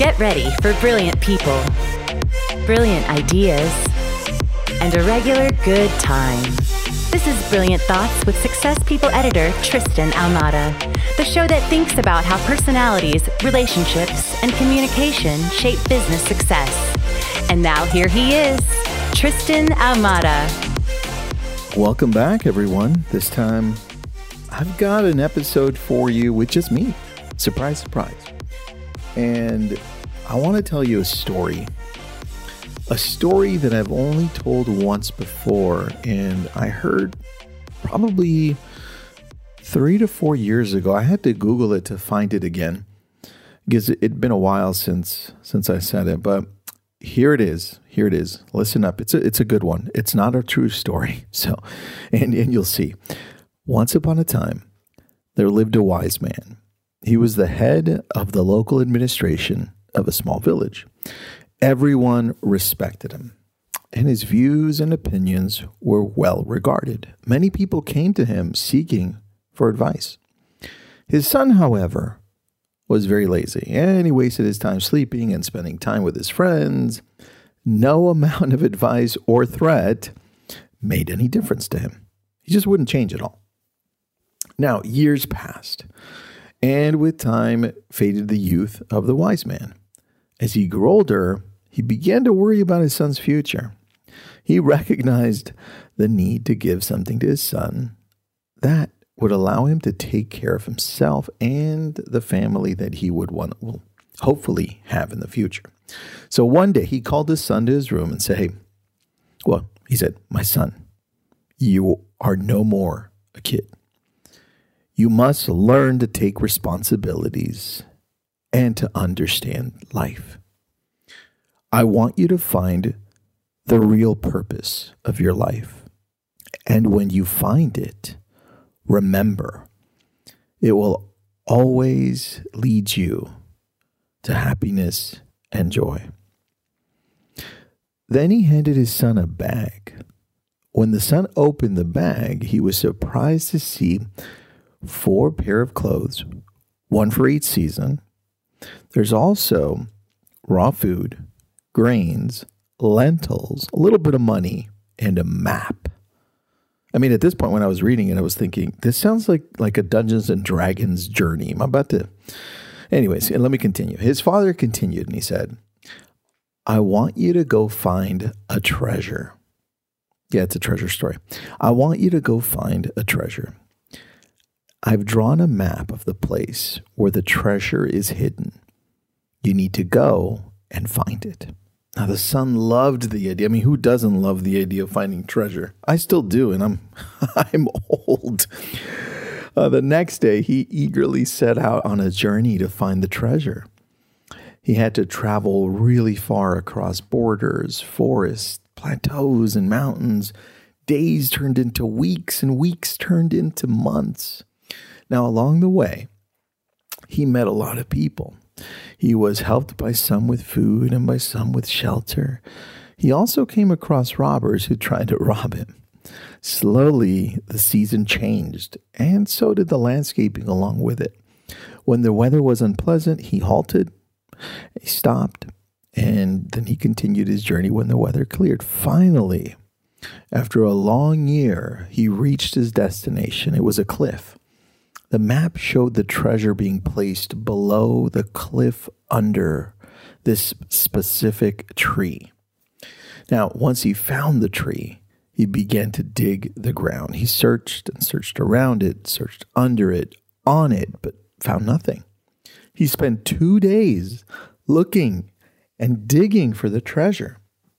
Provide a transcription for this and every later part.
Get ready for brilliant people, brilliant ideas, and a regular good time. This is Brilliant Thoughts with Success People editor Tristan Ahumada, the show that thinks about how personalities, relationships, and communication shape business success. And now here he is, Tristan Ahumada. Welcome back, everyone. This time, I've got an episode for you with just me. Surprise, surprise. And I want to tell you a story that I've only told once before, and I heard probably 3 to 4 years ago. I had to Google it to find it again because it'd been a while since I said it, but here it is. Listen up. It's a good one. It's not a true story. So, and you'll see. Once upon a time, there lived a wise man. He was the head of the local administration of a small village. Everyone respected him, and his views and opinions were well regarded. Many people came to him seeking for advice. His son, however, was very lazy, and he wasted his time sleeping and spending time with his friends. No amount of advice or threat made any difference to him. He just wouldn't change at all. Now, years passed, and with time faded the youth of the wise man. As he grew older, he began to worry about his son's future. He recognized the need to give something to his son that would allow him to take care of himself and the family that he will hopefully have in the future. So one day he called his son to his room and said, he said, "My son, you are no more a kid. You must learn to take responsibilities and to understand life. I want you to find the real purpose of your life. And when you find it, remember, it will always lead you to happiness and joy." Then he handed his son a bag. When the son opened the bag, he was surprised to see 4 pairs of clothes, one for each season. There's also raw food, grains, lentils, a little bit of money, and a map. I mean, at this point when I was reading it, I was thinking, this sounds like a Dungeons and Dragons journey. I'm about to... Anyways, let me continue. His father continued and he said, "I want you to go find a treasure." Yeah, it's a treasure story. "I want you to go find a treasure. I've drawn a map of the place where the treasure is hidden. You need to go and find it." Now, the son loved the idea. I mean, who doesn't love the idea of finding treasure? I still do, and I'm old. The next day, he eagerly set out on a journey to find the treasure. He had to travel really far across borders, forests, plateaus, and mountains. Days turned into weeks, and weeks turned into months. Now, along the way, he met a lot of people. He was helped by some with food and by some with shelter. He also came across robbers who tried to rob him. Slowly, the season changed, and so did the landscaping along with it. When the weather was unpleasant, he halted, he stopped, and then he continued his journey when the weather cleared. Finally, after a long year, he reached his destination. It was a cliff. The map showed the treasure being placed below the cliff under this specific tree. Now, once he found the tree, he began to dig the ground. He searched and searched around it, searched under it, on it, but found nothing. He spent 2 days looking and digging for the treasure.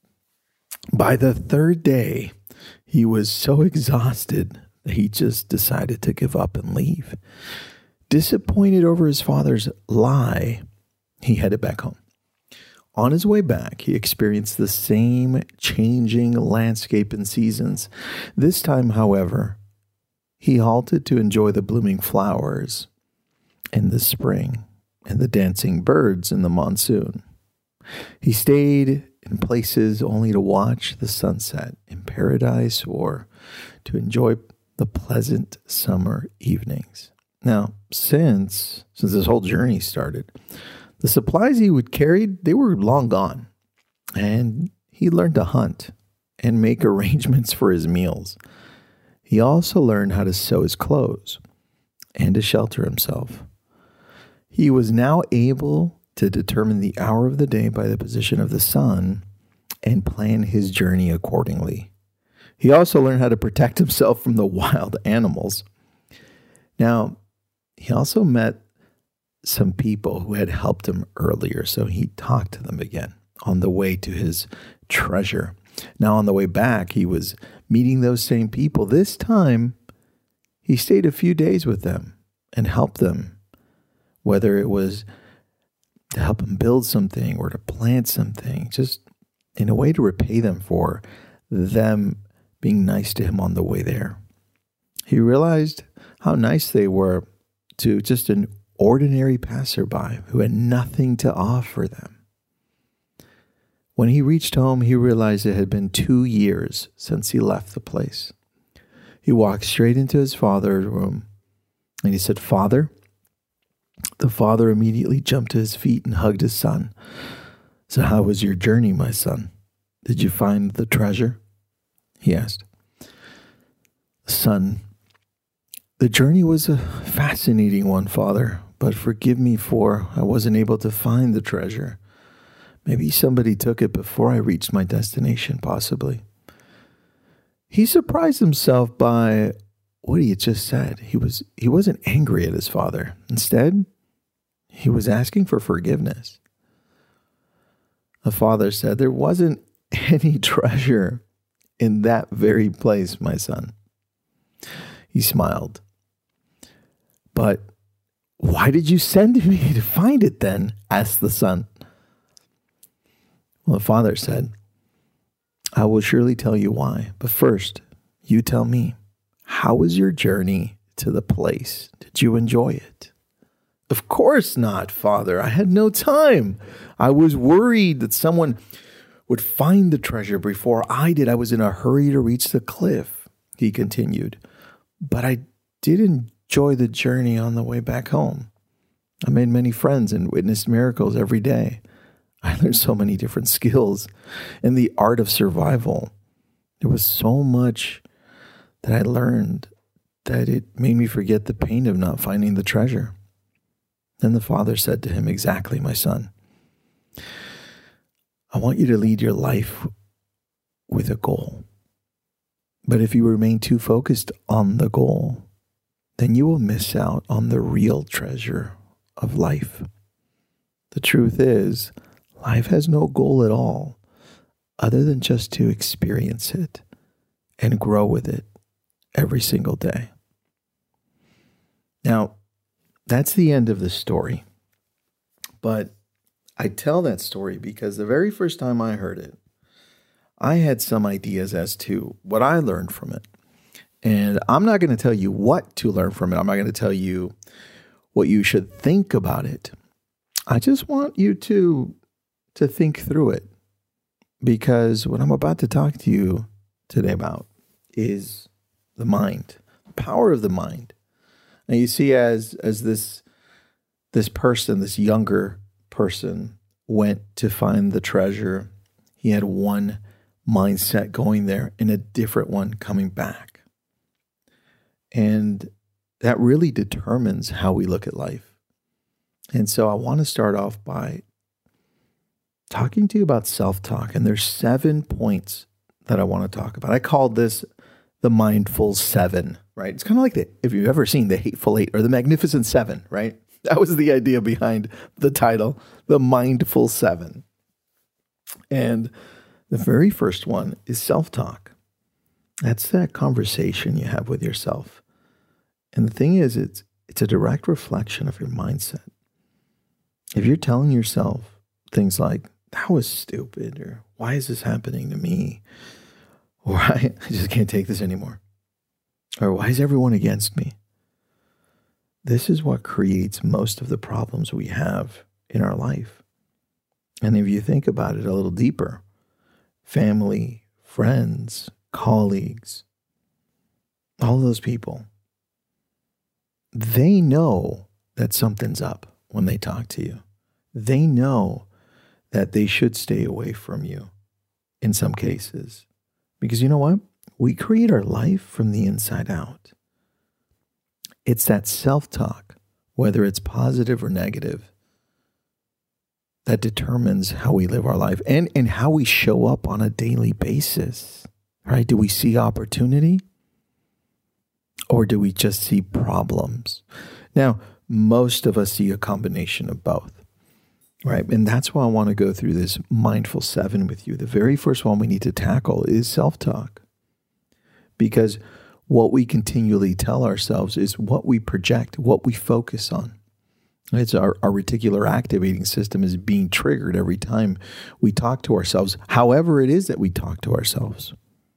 By the 3rd day, he was so exhausted that he just decided to give up and leave. Disappointed over his father's lie, he headed back home. On his way back, he experienced the same changing landscape and seasons. This time, however, he halted to enjoy the blooming flowers in the spring and the dancing birds in the monsoon. He stayed in places only to watch the sunset in paradise or to enjoy the pleasant summer evenings. Now, since this whole journey started, The supplies he would carry, they were long gone. And he learned to hunt and make arrangements for his meals. He also learned how to sew his clothes and to shelter himself. He was now able to determine the hour of the day by the position of the sun and plan his journey accordingly. He also learned how to protect himself from the wild animals. Now, he also met some people who had helped him earlier, so he talked to them again on the way to his treasure. Now, on the way back, he was meeting those same people. This time, he stayed a few days with them and helped them, whether it was to help him build something or to plant something, just in a way to repay them for them being nice to him on the way there. He realized how nice they were to just an ordinary passerby who had nothing to offer them. When he reached home, he realized it had been 2 years since he left the place. He walked straight into his father's room and he said, "Father." The father immediately jumped to his feet and hugged his son. "So how was your journey, my son? Did you find the treasure?" he asked. "Son, the journey was a fascinating one, Father, but forgive me for I wasn't able to find the treasure. Maybe somebody took it before I reached my destination, possibly." He surprised himself by what he had just said. He wasn't angry at his father. Instead, he was asking for forgiveness. The father said, "There wasn't any treasure in that very place, my son." He smiled. "But why did you send me to find it then?" asked the son. Well, the father said, "I will surely tell you why. But first, you tell me, how was your journey to the place? Did you enjoy it?" "Of course not, Father. I had no time. I was worried that someone would find the treasure before I did. I was in a hurry to reach the cliff," he continued. "But I did enjoy the journey on the way back home. I made many friends and witnessed miracles every day. I learned so many different skills in the art of survival. There was so much that I learned that it made me forget the pain of not finding the treasure." Then the father said to him, "Exactly, my son. I want you to lead your life with a goal. But if you remain too focused on the goal, then you will miss out on the real treasure of life. The truth is, life has no goal at all other than just to experience it and grow with it every single day." Now, that's the end of the story. But I tell that story because the very first time I heard it, I had some ideas as to what I learned from it. And I'm not going to tell you what to learn from it. I'm not going to tell you what you should think about it. I just want you to think through it, because what I'm about to talk to you today about is the mind, the power of the mind. And you see, as this person, this younger person, went to find the treasure, he had one mindset going there and a different one coming back. And that really determines how we look at life. And so I want to start off by talking to you about self-talk. And there's 7 points that I want to talk about. I called this the Mindful 7, right? It's kind of like if you've ever seen The Hateful Eight or The Magnificent Seven, right? That was the idea behind the title, the Mindful 7. And the very first one is self-talk. That's that conversation you have with yourself. And the thing is, it's a direct reflection of your mindset. If you're telling yourself things like, "That was stupid," or "Why is this happening to me?" or "I just can't take this anymore," or "Why is everyone against me?" This is what creates most of the problems we have in our life. And if you think about it a little deeper, family, friends, colleagues, all those people, they know that something's up when they talk to you. they know that they should stay away from you in some cases. Because you know what? We create our life from the inside out. It's that self-talk, whether it's positive or negative, that determines how we live our life and how we show up on a daily basis, right? Do we see opportunity or do we just see problems? Now, most of us see a combination of both, right? And that's why I want to go through this Mindful 7 with you. The very first one we need to tackle is self-talk, because what we continually tell ourselves is what we project, what we focus on. It's our reticular activating system is being triggered every time we talk to ourselves, however it is that we talk to ourselves.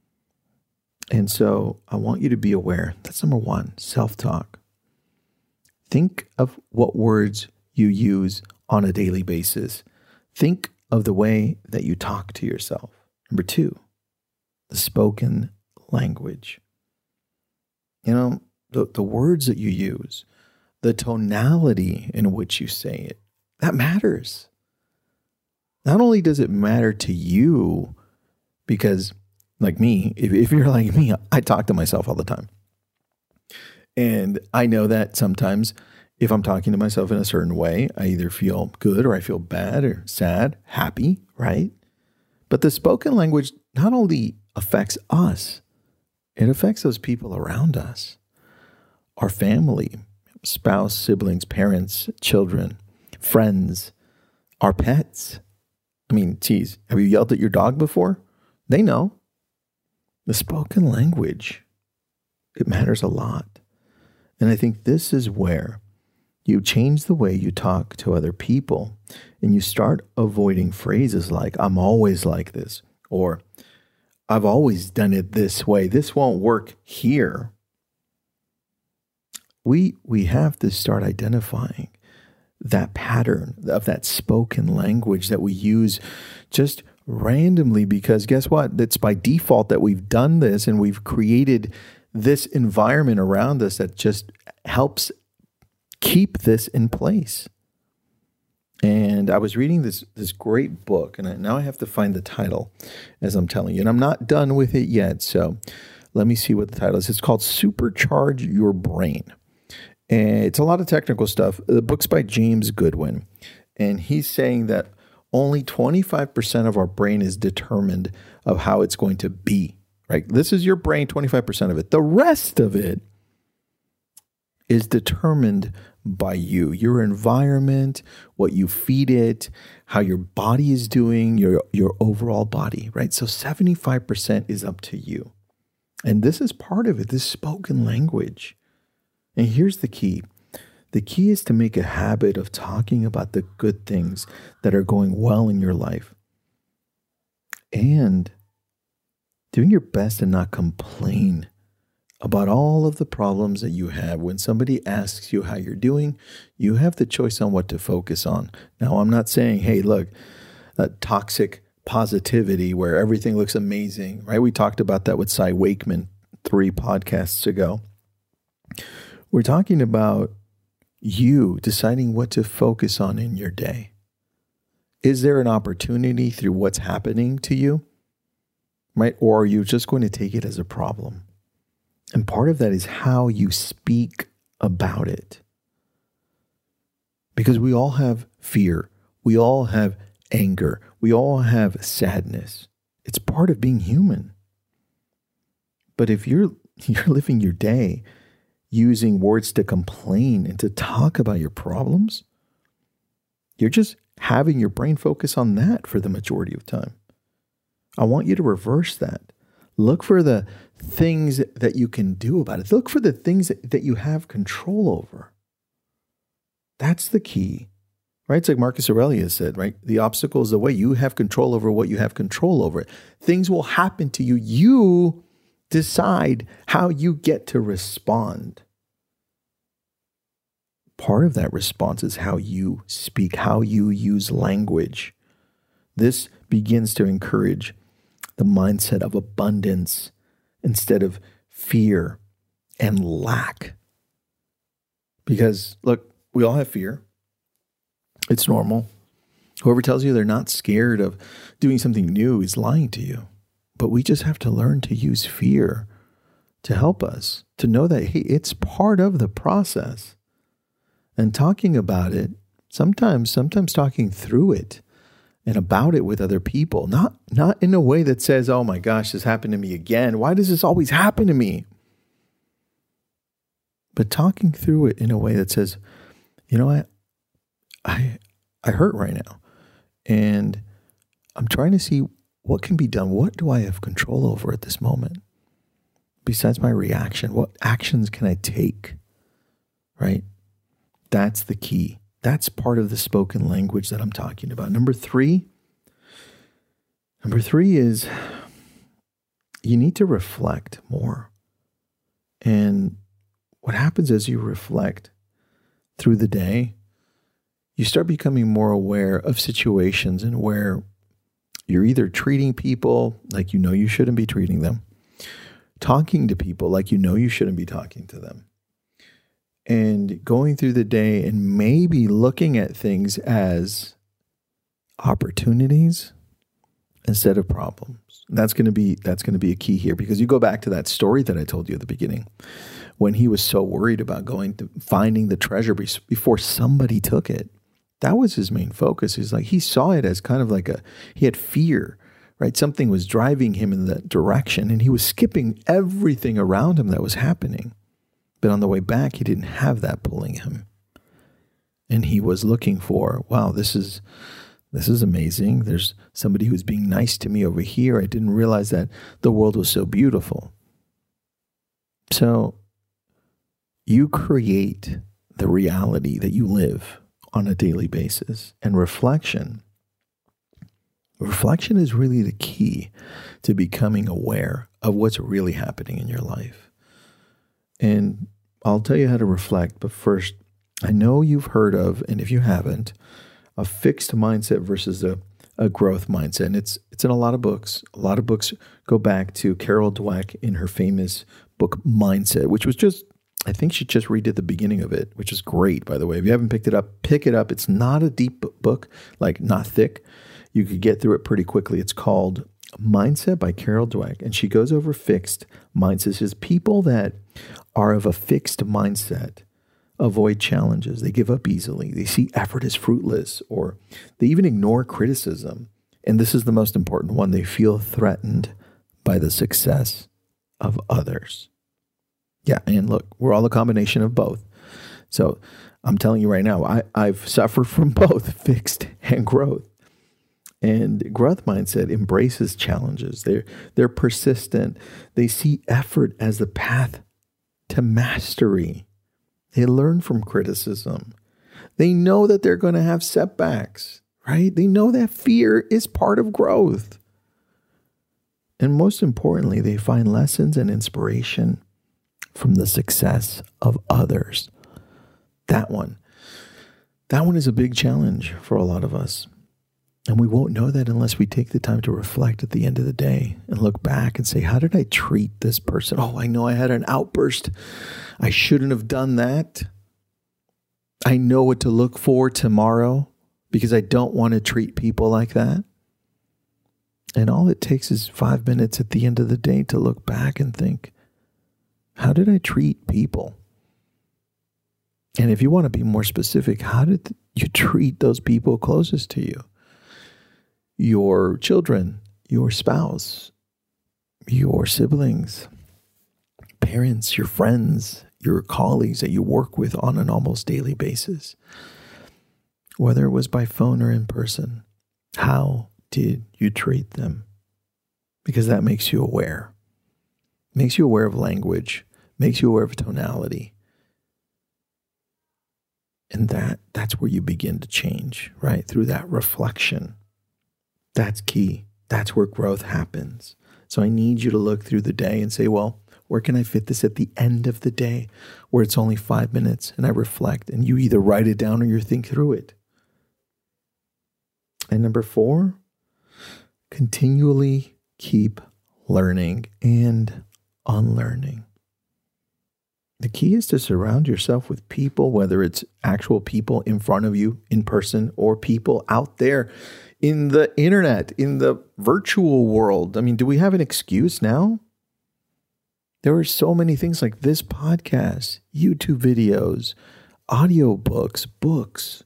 And so I want you to be aware. That's number one, self-talk. Think of what words you use on a daily basis. Think of the way that you talk to yourself. Number two, the spoken language. You know, the words that you use, the tonality in which you say it, that matters. Not only does it matter to you, because like me, if you're like me, I talk to myself all the time. And I know that sometimes if I'm talking to myself in a certain way, I either feel good or I feel bad or sad, happy, right? But the spoken language not only affects us, it affects those people around us, our family, spouse, siblings, parents, children, friends, our pets. I mean, geez, have you yelled at your dog before? They know. The spoken language, it matters a lot. And I think this is where you change the way you talk to other people and you start avoiding phrases like, I'm always like this, or I've always done it this way. This won't work here. We have to start identifying that pattern of that spoken language that we use just randomly, because guess what? It's by default that we've done this and we've created this environment around us that just helps keep this in place. And I was reading this great book, and now I have to find the title as I'm telling you, and I'm not done with it yet. So let me see what the title is. It's called Supercharge Your Brain. And it's a lot of technical stuff. The book's by James Goodwin, and he's saying that only 25% of our brain is determined of how it's going to be, right? This is your brain, 25% of it. The rest of it is determined by you, your environment, what you feed it, how your body is doing, your overall body, right? So 75% is up to you. And this is part of it, this spoken language. And here's the key. The key is to make a habit of talking about the good things that are going well in your life and doing your best to not complain about all of the problems that you have. When somebody asks you how you're doing, you have the choice on what to focus on. Now, I'm not saying, hey, look, toxic positivity where everything looks amazing, right? We talked about that with Cy Wakeman 3 podcasts ago. We're talking about you deciding what to focus on in your day. Is there an opportunity through what's happening to you, right? Or are you just going to take it as a problem? And part of that is how you speak about it. Because we all have fear. We all have anger. We all have sadness. It's part of being human. But if you're living your day using words to complain and to talk about your problems, you're just having your brain focus on that for the majority of time. I want you to reverse that. Look for the things that you can do about it. Look for the things that you have control over. That's the key, right? It's like Marcus Aurelius said, right? The obstacle is the way. You have control over what you have control over. Things will happen to you. You decide how you get to respond. Part of that response is how you speak, how you use language. This begins to encourage the mindset of abundance instead of fear and lack. Because, look, we all have fear. It's normal. Whoever tells you they're not scared of doing something new is lying to you. But we just have to learn to use fear to help us, to know that, hey, it's part of the process. And talking about it, sometimes talking through it and about it with other people, not in a way that says, oh my gosh, this happened to me again. Why does this always happen to me? But talking through it in a way that says, you know what, I hurt right now. And I'm trying to see what can be done. What do I have control over at this moment? Besides my reaction, what actions can I take? Right? That's the key. That's part of the spoken language that I'm talking about. Number three is you need to reflect more. And what happens as you reflect through the day, you start becoming more aware of situations and where you're either treating people like you know you shouldn't be treating them, talking to people like you know you shouldn't be talking to them, and going through the day and maybe looking at things as opportunities instead of problems. That's going to be a key here, because you go back to that story that I told you at the beginning, when he was so worried about going to finding the treasure before somebody took it. That was his main focus. He's like, he saw it as kind of like he had fear, right? Something was driving him in that direction, and he was skipping everything around him that was happening. But on the way back, he didn't have that pulling him. And he was looking for, wow, this is amazing. There's somebody who's being nice to me over here. I didn't realize that the world was so beautiful. So you create the reality that you live on a daily basis. And reflection is really the key to becoming aware of what's really happening in your life. And I'll tell you how to reflect, but first, I know you've heard of, and if you haven't, a fixed mindset versus a growth mindset. And it's in a lot of books. A lot of books go back to Carol Dweck in her famous book, Mindset, which was just, I think she just redid the beginning of it, which is great, by the way. If you haven't picked it up, pick it up. It's not a deep book, like not thick. You could get through it pretty quickly. It's called Mindset by Carol Dweck. And she goes over fixed mindsets. She says people that are of a fixed mindset avoid challenges. They give up easily. They see effort as fruitless, or they even ignore criticism. And this is the most important one. They feel threatened by the success of others. Yeah, and look, we're all a combination of both. So I'm telling you right now, I've suffered from both fixed and growth. And growth mindset embraces challenges. They're persistent. They see effort as the path to mastery. They learn from criticism. They know that they're going to have setbacks, right? They know that fear is part of growth. And most importantly, they find lessons and inspiration from the success of others. That one is a big challenge for a lot of us. And we won't know that unless we take the time to reflect at the end of the day and look back and say, how did I treat this person? Oh, I know I had an outburst. I shouldn't have done that. I know what to look for tomorrow because I don't want to treat people like that. And all it takes is 5 minutes at the end of the day to look back and think, how did I treat people? And if you want to be more specific, how did you treat those people closest to you? Your children, your spouse, your siblings, parents, your friends, your colleagues that you work with on an almost daily basis. Whether it was by phone or in person, how did you treat them? Because that makes you aware. Makes you aware of language, makes you aware of tonality. And that's where you begin to change, right? Through that reflection. That's key. That's where growth happens. So I need you to look through the day and say, well, where can I fit this at the end of the day where it's only 5 minutes and I reflect, and you either write it down or you think through it. And number 4, continually keep learning and unlearning. The key is to surround yourself with people, whether it's actual people in front of you in person or people out there in the internet, in the virtual world. I mean, do we have an excuse now? There are so many things like this podcast, YouTube videos, audiobooks, books.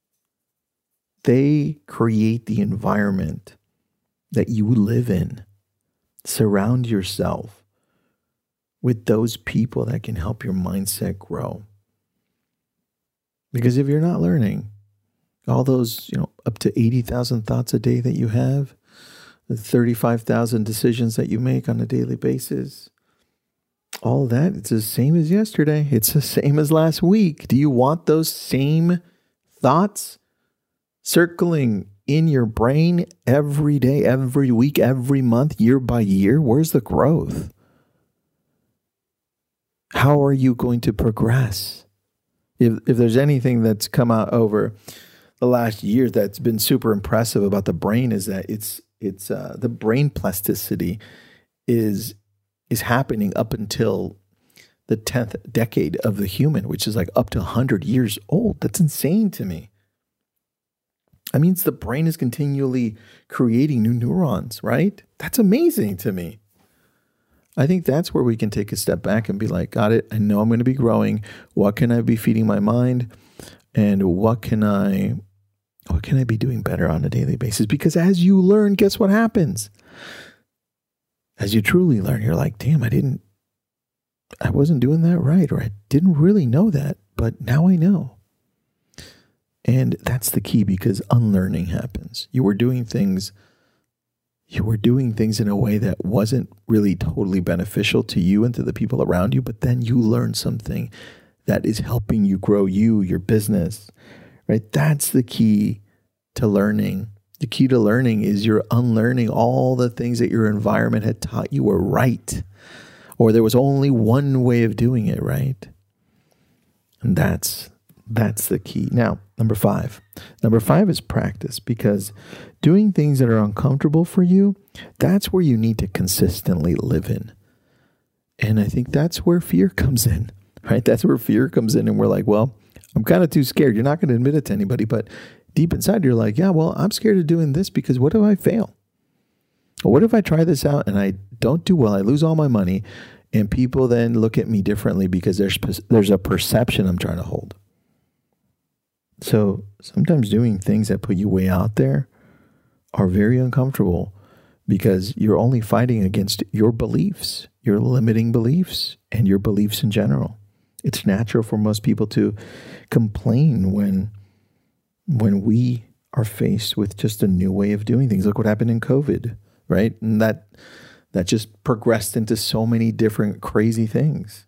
They create the environment that you live in. Surround yourself with those people that can help your mindset grow. Because if you're not learning, all those, up to 80,000 thoughts a day that you have, the 35,000 decisions that you make on a daily basis, all that, it's the same as yesterday. It's the same as last week. Do you want those same thoughts circling in your brain every day, every week, every month, year by year? Where's the growth? How are you going to progress? If there's anything that's come out over the last year that's been super impressive about the brain, is that it's the brain plasticity is happening up until the 10th decade of the human, which is like up to 100 years old. That's insane to me. That means the brain is continually creating new neurons, right? That's amazing to me. I think that's where we can take a step back and be like, got it. I know I'm going to be growing. What can I be feeding my mind? And what can I be doing better on a daily basis? Because as you learn, guess what happens? As you truly learn, you're like, damn, I wasn't doing that right. Or I didn't really know that, but now I know. And that's the key, because unlearning happens. You were doing things in a way that wasn't really totally beneficial to you and to the people around you, but then you learn something that is helping you grow your business, right? That's the key to learning. The key to learning is you're unlearning all the things that your environment had taught you were right, or there was only one way of doing it, right? And that's the key. Now, number five is practice, because doing things that are uncomfortable for you, that's where you need to consistently live in. And I think that's where fear comes in, right? That's where fear comes in. And we're like, well, I'm kind of too scared. You're not going to admit it to anybody, but deep inside, you're like, yeah, well, I'm scared of doing this because what if I fail? Or what if I try this out and I don't do well? I lose all my money, and people then look at me differently because there's a perception I'm trying to hold. So sometimes doing things that put you way out there are very uncomfortable, because you're only fighting against your beliefs, your limiting beliefs, and your beliefs in general. It's natural for most people to complain when we are faced with just a new way of doing things. Look what happened in COVID, right? And that just progressed into so many different crazy things.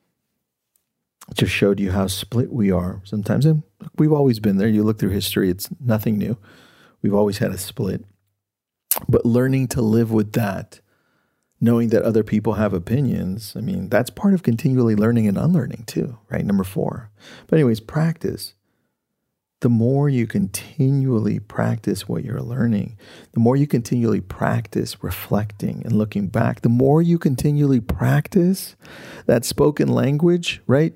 It just showed you how split we are sometimes. And we've always been there. You look through history, it's nothing new. We've always had a split. But learning to live with that, knowing that other people have opinions, I mean, that's part of continually learning and unlearning too, right? Number 4. But anyways, practice. The more you continually practice what you're learning, the more you continually practice reflecting and looking back, the more you continually practice that spoken language, right?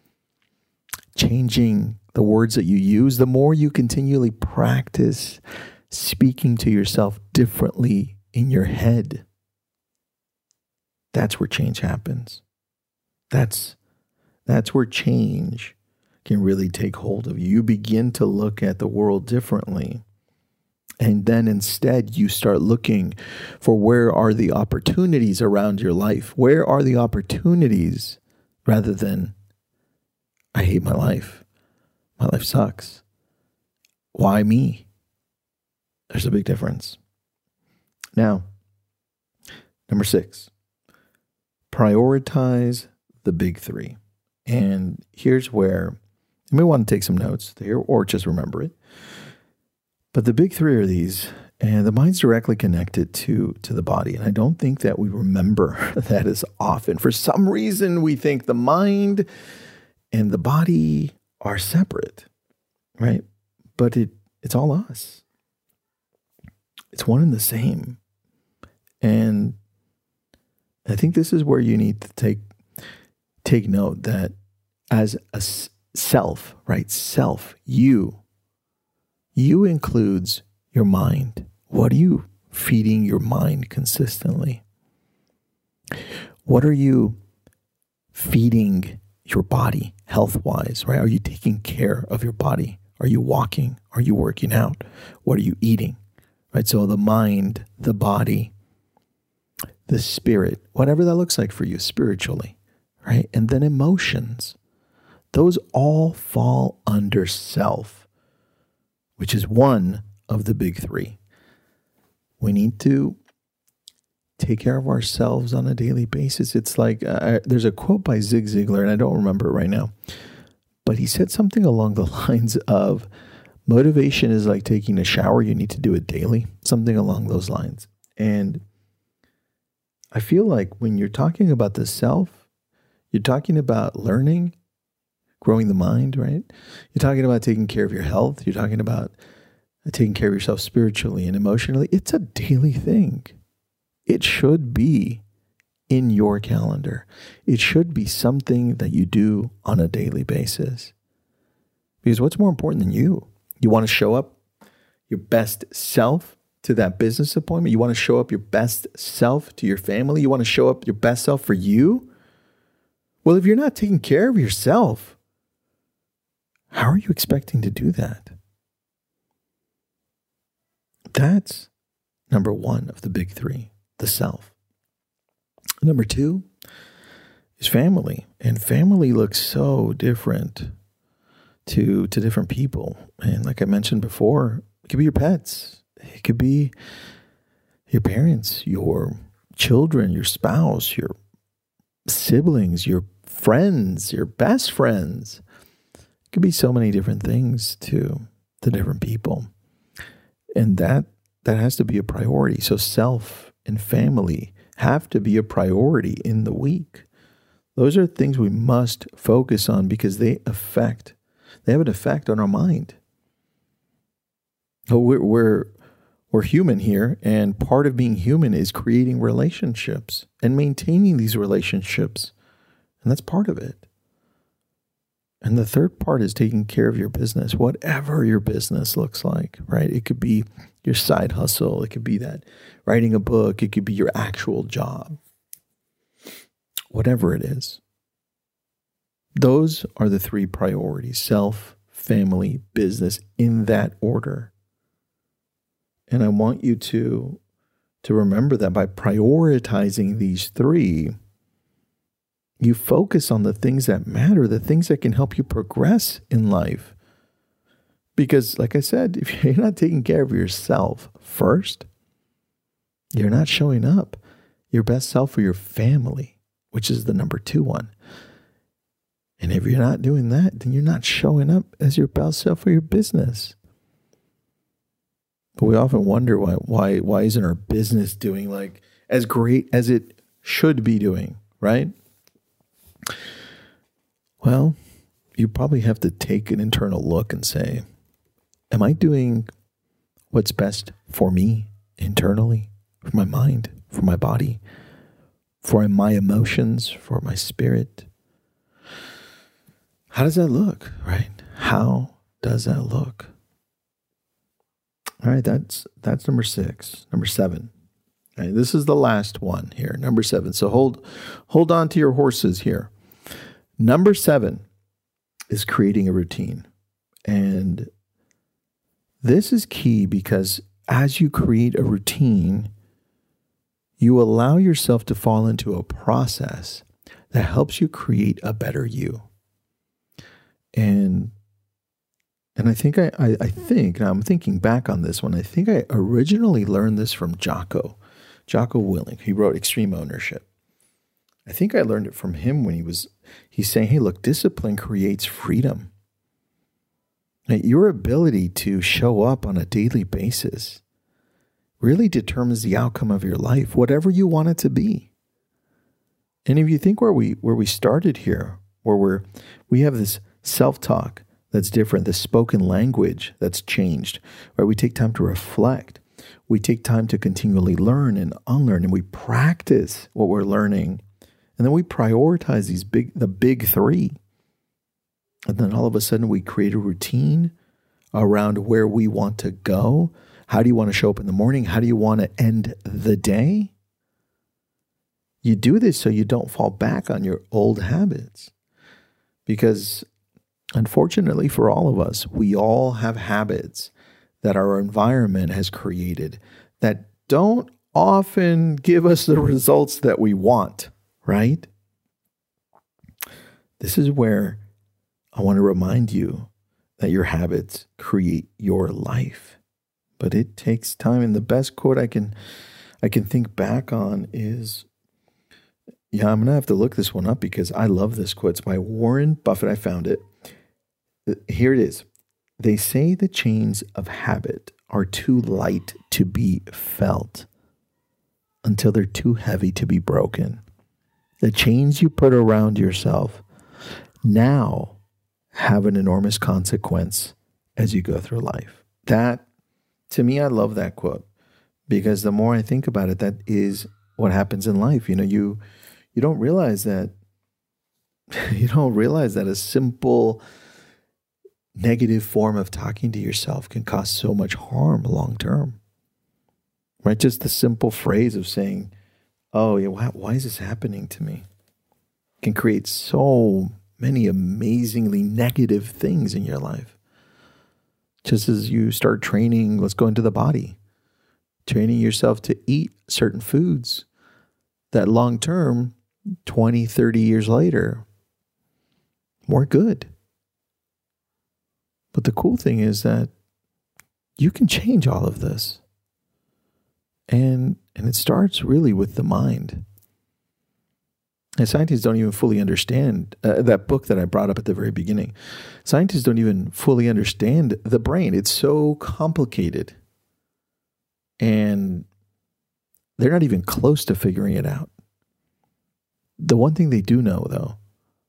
Changing the words that you use, the more you continually practice speaking to yourself differently in your head. That's where change happens. That's where change can really take hold of you. You begin to look at the world differently. And then instead you start looking for where are the opportunities around your life? Where are the opportunities, rather than, I hate my life. My life sucks. Why me? There's a big difference. Now, number 6, prioritize the big 3. And here's where you may want to take some notes there or just remember it. But the big 3 are these, and the mind's directly connected to the body. And I don't think that we remember that as often. For some reason, we think the mind and the body are separate, right? But it's all us. It's one and the same. And I think this is where you need to take note that as a self, right? Self, you includes your mind. What are you feeding your mind consistently? What are you feeding your body health-wise, right? Are you taking care of your body? Are you walking? Are you working out? What are you eating? Right? So the mind, the body, the spirit, whatever that looks like for you spiritually, right? And then emotions. Those all fall under self, which is one of the big three. We need to take care of ourselves on a daily basis. It's like, there's a quote by Zig Ziglar, and I don't remember it right now, but he said something along the lines of, motivation is like taking a shower. You need to do it daily, something along those lines. And I feel like when you're talking about the self, you're talking about learning, growing the mind, right? You're talking about taking care of your health. You're talking about taking care of yourself spiritually and emotionally. It's a daily thing. It should be in your calendar. It should be something that you do on a daily basis. Because what's more important than you? You want to show up your best self to that business appointment? You want to show up your best self to your family? You want to show up your best self for you? Well, if you're not taking care of yourself, how are you expecting to do that? That's number one of the big three, the self. Number two is family. And family looks so different to different people. And like I mentioned before, it could be your pets. It could be your parents, your children, your spouse, your siblings, your friends, your best friends. It could be so many different things to the different people. And that has to be a priority. So self and family have to be a priority in the week. Those are things we must focus on because they have an effect on our mind. We're human here, and part of being human is creating relationships and maintaining these relationships. And that's part of it. And the third part is taking care of your business, whatever your business looks like, right? It could be your side hustle. It could be that writing a book. It could be your actual job. Whatever it is. Those are the three priorities: self, family, business, in that order. And I want you to remember that by prioritizing these three, you focus on the things that matter, the things that can help you progress in life. Because, like I said, if you're not taking care of yourself first, you're not showing up your best self for your family, which is the number 2 one. And if you're not doing that, then you're not showing up as your best self for your business. But we often wonder why isn't our business doing like as great as it should be doing, right? Well, you probably have to take an internal look and say, am I doing what's best for me internally, for my mind, for my body, for my emotions, for my spirit? How does that look, right? How does that look? All right, that's number 6. Number 7. All right, this is the last one here, number 7. So hold on to your horses here. Number 7 is creating a routine. And this is key because as you create a routine, you allow yourself to fall into a process that helps you create a better you. And I think now I'm thinking back on this one. I think I originally learned this from Jocko Willink. He wrote Extreme Ownership. I think I learned it from him when he's saying, hey, look, discipline creates freedom. Now, your ability to show up on a daily basis really determines the outcome of your life, whatever you want it to be. And if you think where we started here, where we have this self-talk that's different, the spoken language that's changed, right? We take time to reflect. We take time to continually learn and unlearn, and we practice what we're learning And then we prioritize the big three. And then all of a sudden we create a routine around where we want to go. How do you want to show up in the morning? How do you want to end the day? You do this so you don't fall back on your old habits. Because unfortunately for all of us, we all have habits that our environment has created that don't often give us the results that we want, right? This is where I want to remind you that your habits create your life. But it takes time. And the best quote I can think back on is, I'm going to have to look this one up because I love this quote. It's by Warren Buffett. I found it. Here it is. They say the chains of habit are too light to be felt until they're too heavy to be broken. The chains you put around yourself now have an enormous consequence as you go through life. That, to me, I love that quote because the more I think about it, that is what happens in life. You don't realize that. You don't realize that a simple negative form of talking to yourself can cause so much harm long term. Right? Just the simple phrase of saying, "Oh, yeah, why is this happening to me?" can create so many amazingly negative things in your life. Just as you start training, let's go into the body, training yourself to eat certain foods that long term, 20, 30 years later, more good. But the cool thing is that you can change all of this. And it starts really with the mind. And scientists don't even fully understand that book that I brought up at the very beginning. Scientists don't even fully understand the brain. It's so complicated. And they're not even close to figuring it out. The one thing they do know, though,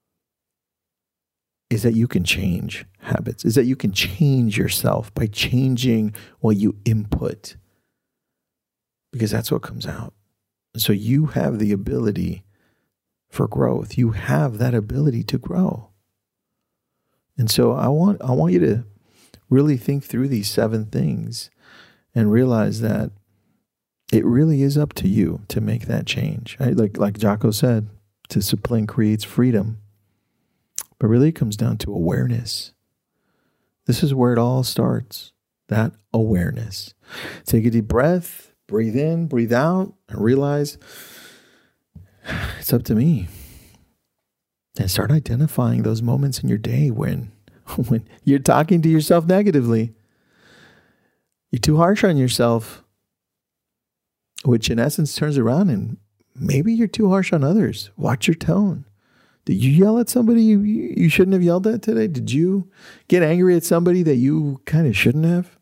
is that you can change habits, is that you can change yourself by changing what you input. Because that's what comes out. So you have the ability for growth. You have that ability to grow. And so I want you to really think through these 7 things and realize that it really is up to you to make that change. Right? Like Jocko said, discipline creates freedom. But really it comes down to awareness. This is where it all starts, that awareness. Take a deep breath, breathe in, breathe out, and realize it's up to me. And start identifying those moments in your day when you're talking to yourself negatively. You're too harsh on yourself, which in essence turns around and maybe you're too harsh on others. Watch your tone. Did you yell at somebody you shouldn't have yelled at today? Did you get angry at somebody that you kind of shouldn't have?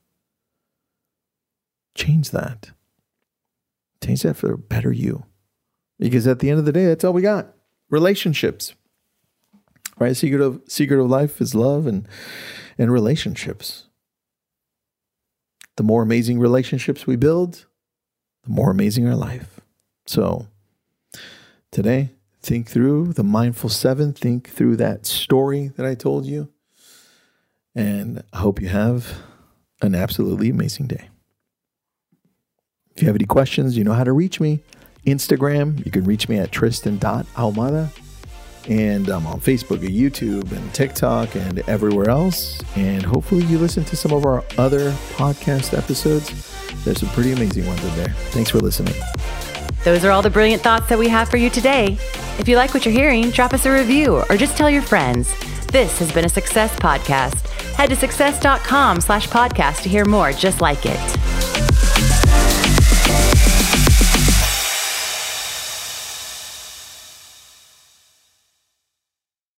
Change that. Change that for a better you. Because at the end of the day, that's all we got. Relationships. Right? Secret of life is love and relationships. The more amazing relationships we build, the more amazing our life. So today, think through the Mindful 7. Think through that story that I told you. And I hope you have an absolutely amazing day. If you have any questions, you know how to reach me. Instagram, you can reach me at Tristan.Ahumada. And I'm on Facebook and YouTube and TikTok and everywhere else. And hopefully you listen to some of our other podcast episodes. There's some pretty amazing ones in there. Thanks for listening. Those are all the brilliant thoughts that we have for you today. If you like what you're hearing, drop us a review or just tell your friends. This has been a Success Podcast. Head to success.com/podcast to hear more just like it.